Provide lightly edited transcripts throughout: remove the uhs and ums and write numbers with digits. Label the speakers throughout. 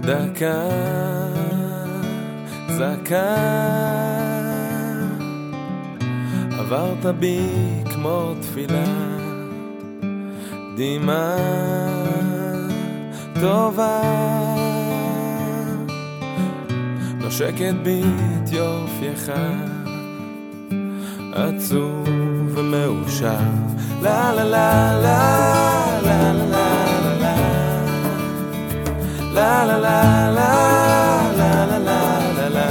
Speaker 1: דקה, זקה, עברת בי כמו תפילה, דמעה טובה, נושקת בי את יופייך, עצוב ומאושר, לה לה לה לה לה לה לה La la la la la la la la.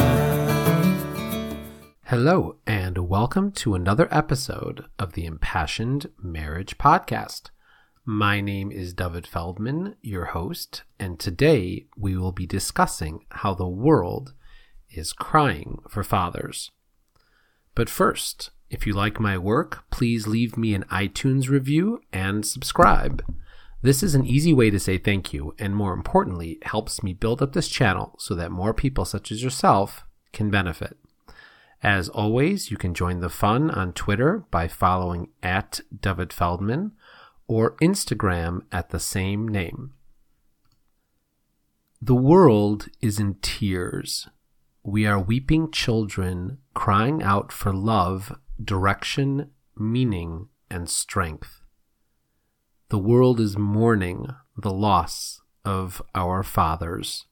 Speaker 2: Hello, and welcome to another episode of the Impassioned Marriage Podcast. My name is David Feldman, your host, and today we will be discussing how the world is crying for fathers. But first, if you like my work, please leave me an iTunes review and subscribe. This is an easy way to say thank you, and more importantly, helps me build up this channel so that more people such as yourself can benefit. As always, you can join the fun on Twitter by following @DavidFeldman or Instagram at the same name. The world is in tears. We are weeping children crying out for love, direction, meaning, and strength. The world is mourning the loss of our fathers.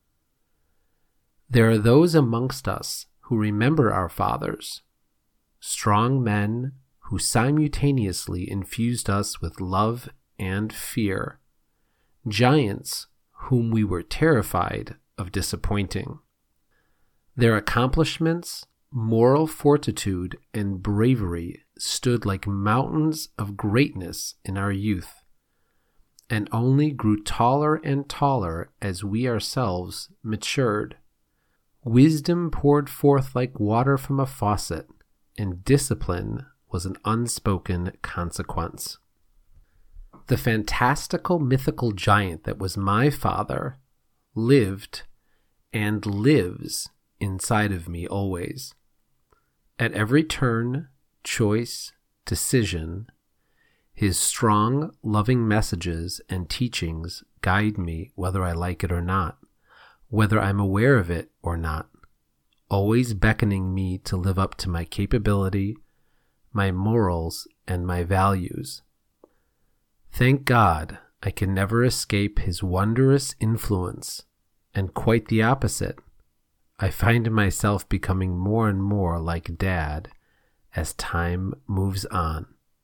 Speaker 2: There are those amongst us who remember our fathers, strong men who simultaneously infused us with love and fear, giants whom we were terrified of disappointing. Their accomplishments, moral fortitude, and bravery stood like mountains of greatness in our youth, and only grew taller and taller as we ourselves matured. Wisdom poured forth like water from a faucet, and discipline was an unspoken consequence. The fantastical mythical giant that was my father lived and lives inside of me always. At every turn, choice, decision, his strong, loving messages and teachings guide me whether I like it or not, whether I'm aware of it or not, always beckoning me to live up to my capability, my morals, and my values. Thank God I can never escape his wondrous influence, and quite the opposite. I find myself becoming more and more like Dad as time moves on.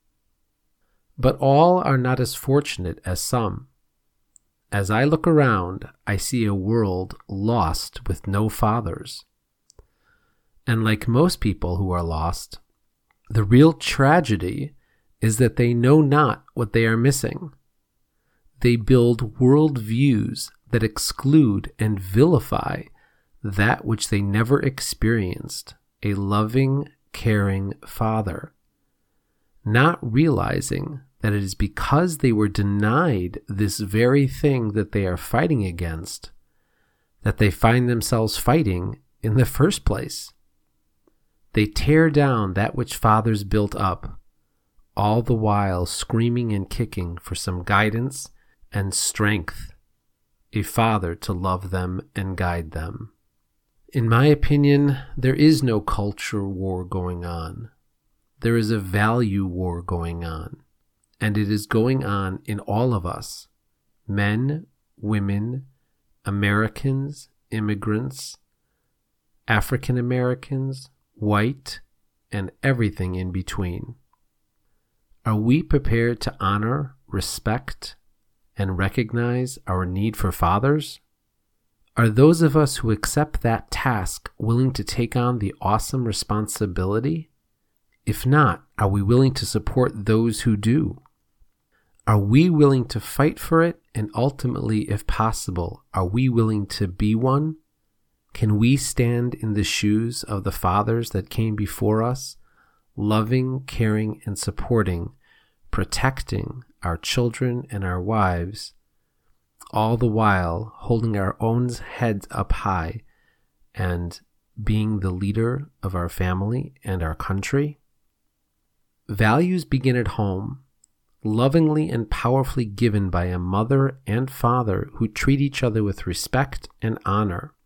Speaker 2: But all are not as fortunate as some. As I look around, I see a world lost with no fathers. And like most people who are lost, the real tragedy is that they know not what they are missing. They build worldviews that exclude and vilify that which they never experienced, a loving, caring father, not realizing that it is because they were denied this very thing that they are fighting against that they find themselves fighting in the first place. They tear down that which fathers built up, all the while screaming and kicking for some guidance and strength, a father to love them and guide them. In my opinion, there is no culture war going on. There is a value war going on, and it is going on in all of us, men, women, Americans, immigrants, African Americans, white, and everything in between. Are we prepared to honor, respect, and recognize our need for fathers? Are those of us who accept that task willing to take on the awesome responsibility? If not, are we willing to support those who do? Are we willing to fight for it? And ultimately, if possible, are we willing to be one? Can we stand in the shoes of the fathers that came before us, loving, caring, and supporting, protecting our children and our wives, all the while holding our own heads up high and being the leader of our family and our country? Values begin at home. lovingly and powerfully given by a mother and father who treat each other with respect and honor.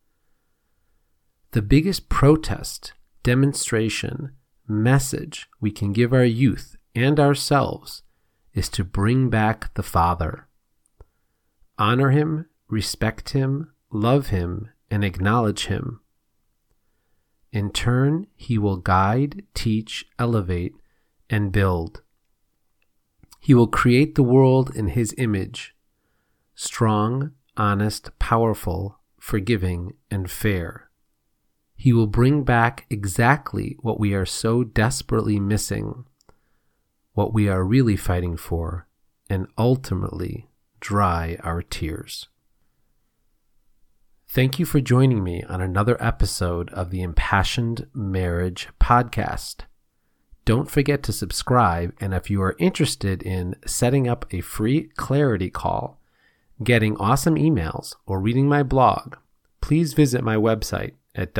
Speaker 2: The biggest protest, demonstration, message we can give our youth and ourselves is to bring back the Father. Honor him, respect him, love him, and acknowledge him. In turn, he will guide, teach, elevate, and build. He will create the world in his image, strong, honest, powerful, forgiving, and fair. He will bring back exactly what we are so desperately missing, what we are really fighting for, and ultimately dry our tears. Thank you for joining me on another episode of the Impassioned Marriage Podcast. Don't forget to subscribe, and if you are interested in setting up a free clarity call, getting awesome emails, or reading my blog, please visit my website at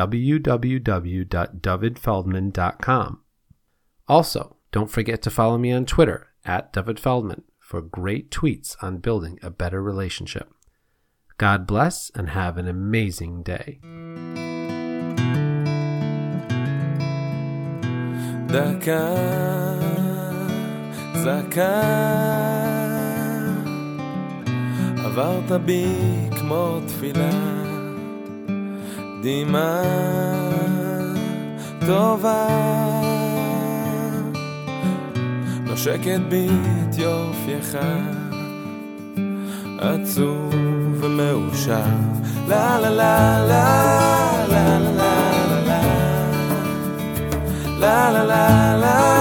Speaker 2: www.davidfeldman.com. Also, don't forget to follow me on Twitter at David Feldman for great tweets on building a better relationship. God bless and have an amazing day.
Speaker 1: דקה, זקה, עברת בי כמו תפילה, דמעה טובה, נושקת בי את יופייך, עצוב ומאושר, לה לה לה לה לה לה לה לה לה לה לה